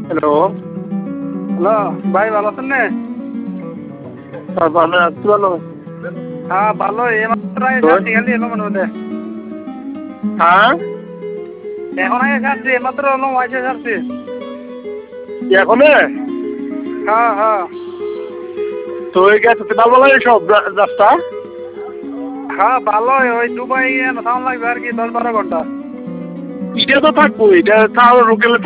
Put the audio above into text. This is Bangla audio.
হ্যালো। হ্যালো ভাই, ভালো আছেন না? ভালো আছি। ভালো। হ্যাঁ ভালো, এইমাত্র আসছি খালি এলো মনে হতে। হ্যাঁ, এখন আগে খাচ্ছি, এইমাত্র হলো ওয়াইসে ছাড়ছি। এখন হ্যাঁ হ্যাঁ তো গেছে ভালো লাগে সব রাস্তা। হ্যাঁ ভালো, ওই দুবাই সাউন্ড লাগবে আর কি 10-12 ঘন্টা। এটা তো থাকবো, এটা তাও রুকেলে